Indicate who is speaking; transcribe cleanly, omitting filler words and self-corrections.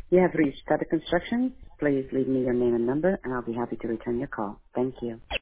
Speaker 1: You have reached Tata Construction. Please leave me your name and number, and I'll be happy to return your call. Thank you.